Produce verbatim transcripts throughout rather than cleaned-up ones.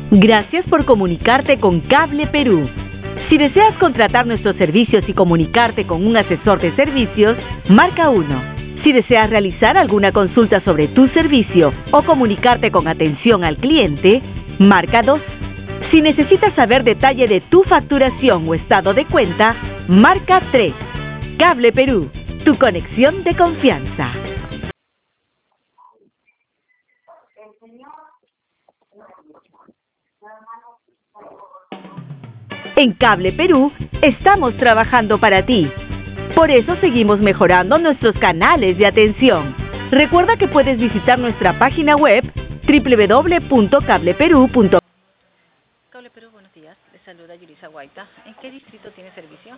Gracias por comunicarte con Cable Perú. Si deseas contratar nuestros servicios y comunicarte con un asesor de servicios, marca uno. Si deseas realizar alguna consulta sobre tu servicio o comunicarte con atención al cliente, marca dos. Si necesitas saber detalle de tu facturación o estado de cuenta, marca tres. Cable Perú, tu conexión de confianza. En Cable Perú estamos trabajando para ti. Por eso seguimos mejorando nuestros canales de atención. Recuerda que puedes visitar nuestra página web doble u doble u doble u punto cable perú punto com. Cable Perú, buenos días. Les saluda Yulisa Guaita. ¿En qué distrito tiene servicio?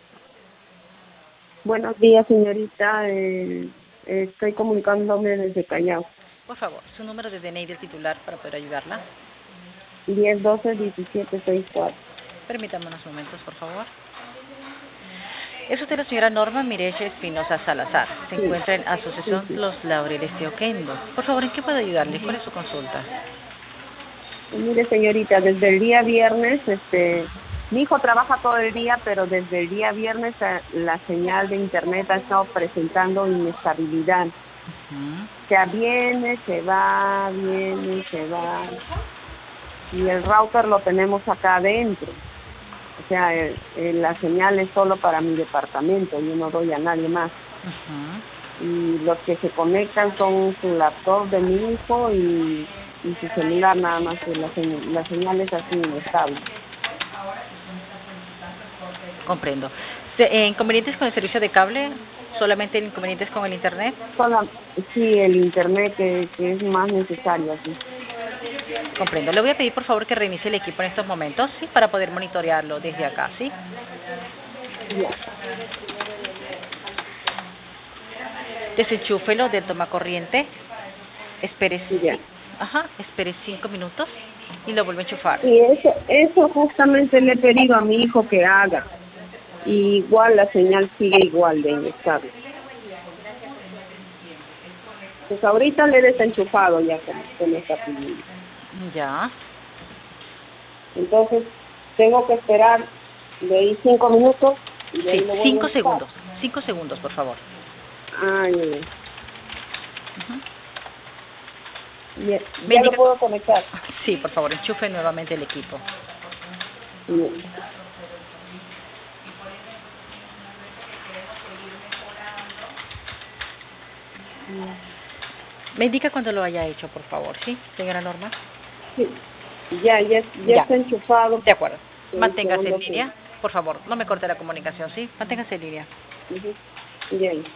Buenos días, señorita. Eh, eh, estoy comunicándome desde Callao. Por favor, su número de D N I del titular para poder ayudarla. diez doce diecisiete sesenta y cuatro. Permítame unos momentos, por favor. Es usted la señora Norma Mireche Espinosa Salazar. Se Sí. encuentra en Asociación Sí, sí. Los Laureles de Oquendo. Por favor, ¿en qué puedo ayudarle? ¿Cuál es su consulta? Y mire, señorita, desde el día viernes, este, mi hijo trabaja todo el día, pero desde el día viernes eh, la señal de internet ha estado presentando inestabilidad. Uh-huh. O sea, viene, se va, viene, se va. Y el router lo tenemos acá adentro. O sea, el, el, la señal es solo para mi departamento, yo no doy a nadie más. Uh-huh. Y los que se conectan son su laptop de mi hijo y, y su celular nada más, que la, señal, la señal es así inestable. Comprendo. ¿Se- ¿Inconvenientes con el servicio de cable? ¿Solamente inconvenientes con el internet? Solo, sí, el internet que, que es más necesario aquí. Comprendo. Le voy a pedir, por favor, que reinicie el equipo en estos momentos, ¿sí? Para poder monitorearlo desde acá, ¿sí? Ya. Desenchúfelo del tomacorriente. Espere, Sí, ya. ajá, espere cinco minutos y lo vuelve a enchufar. Y eso, eso justamente le he pedido a mi hijo que haga. Y igual la señal sigue igual de inestable. Pues ahorita le he desenchufado ya como usted me está pidiendo. Ya. Entonces, tengo que esperar de ahí cinco minutos. Y de ahí Sí, lo vuelvo cinco a enchufar. segundos. Cinco segundos, por favor. Ay, ay, ay. Ujú. Ya, Me ya indica- lo puedo conectar. Sí, por favor, enchufe nuevamente el equipo. Ya. Me indica cuando lo haya hecho, por favor, ¿sí, señora Norma? Sí. Ya, ya, ya, Ya. está enchufado. De acuerdo. Sí, Manténgase en segundo línea. Por favor, no me corte la comunicación, ¿sí? Manténgase en línea. Ujú. Ya, ya.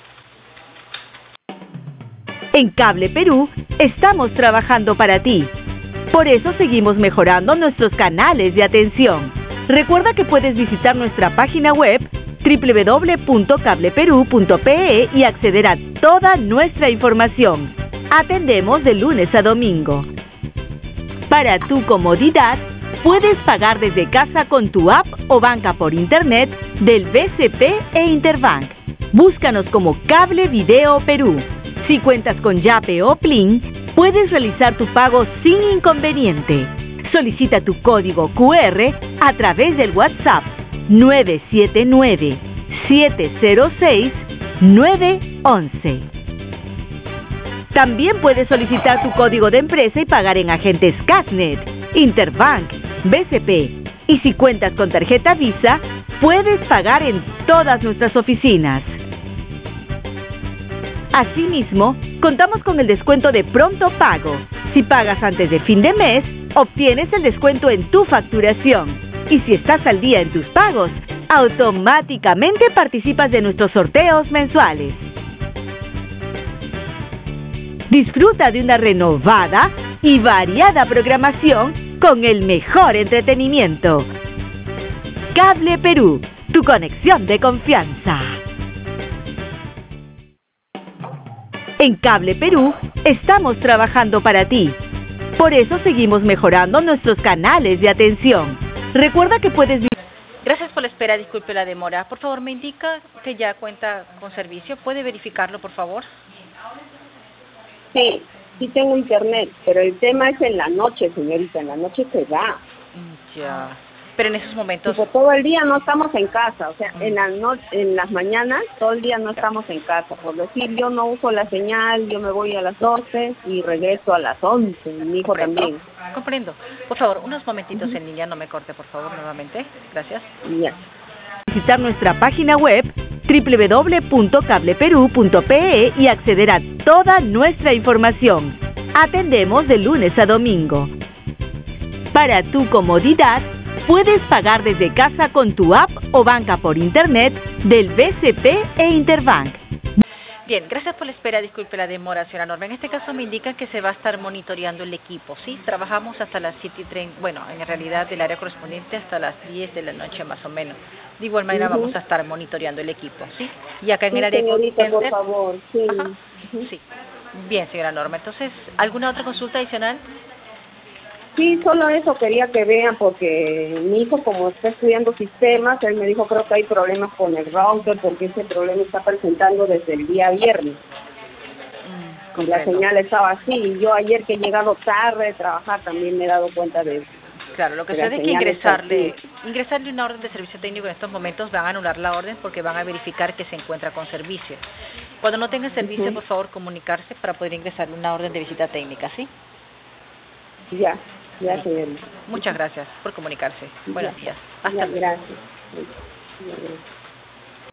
En Cable Perú estamos trabajando para ti. Por eso seguimos mejorando nuestros canales de atención. Recuerda que puedes visitar nuestra página web doble u doble u doble u punto cable perú punto pe y acceder a toda nuestra información. Atendemos de lunes a domingo. Para tu comodidad, puedes pagar desde casa con tu app o banca por internet del B C P e Interbank. Búscanos como Cable Video Perú. Si cuentas con Yape o Plin, puedes realizar tu pago sin inconveniente. Solicita tu código Q R a través del WhatsApp nueve siete nueve, siete cero seis, nueve once. También puedes solicitar tu código de empresa y pagar en agentes Casnet, Interbank, B C P. Y si cuentas con tarjeta Visa, puedes pagar en todas nuestras oficinas. Asimismo, contamos con el descuento de pronto pago. Si pagas antes de fin de mes, obtienes el descuento en tu facturación. Y si estás al día en tus pagos, automáticamente participas de nuestros sorteos mensuales. Disfruta de una renovada y variada programación con el mejor entretenimiento. Cable Perú, tu conexión de confianza. En Cable Perú estamos trabajando para ti. Por eso seguimos mejorando nuestros canales de atención. Recuerda que puedes... Gracias por la espera, disculpe la demora. Por favor, me indica que ya cuenta con servicio. ¿Puede verificarlo, por favor? Sí, Sí tengo internet, pero el tema es en la noche, señorita, en la noche se va. Ya. Pero en esos momentos... Tipo, todo el día no estamos en casa, o sea, Mm. en, la no en las mañanas todo el día no estamos en casa. Por decir, yo no uso la señal, yo me voy a las doce y regreso a las once, mi hijo Comprendo. también. Comprendo. Por favor, unos momentitos en línea, no me corte, por favor, nuevamente. Gracias. Y ya. Visitar nuestra página web doble u doble u doble u punto cableperú punto pe e y acceder a toda nuestra información. Atendemos de lunes a domingo. Para tu comodidad, puedes pagar desde casa con tu app o banca por internet del B C P e Interbank. Bien, gracias por la espera, disculpe la demora, señora Norma. En este caso me indican que se va a estar monitoreando el equipo, ¿sí? Trabajamos hasta las siete y treinta, bueno, en realidad del área correspondiente hasta las diez de la noche más o menos. De igual manera Uh-huh. vamos a estar monitoreando el equipo, ¿sí? Y acá en Sí, el área señorita, por center- favor, sí. Ajá, Ujú. sí. Bien, señora Norma. Entonces, ¿alguna otra consulta adicional? Sí, solo eso quería que vean, porque mi hijo, como está estudiando sistemas, él me dijo, creo que hay problemas con el router, porque ese problema está presentando desde el día viernes. Mm, Y la comprendo. señal estaba así, y yo ayer que he llegado tarde de trabajar también me he dado cuenta de eso. Claro, lo que que la sucede es que señal está ingresarle, así. ingresarle una orden de servicio técnico en estos momentos van a anular la orden porque van a verificar que se encuentra con servicio. Cuando no tenga servicio, Ujú. por favor, comunicarse para poder ingresarle una orden de visita técnica, ¿sí? Ya, ya, Sí. señorita. Muchas gracias por comunicarse. Buenos Ya, días. Hasta ya, luego. gracias. Ya, gracias.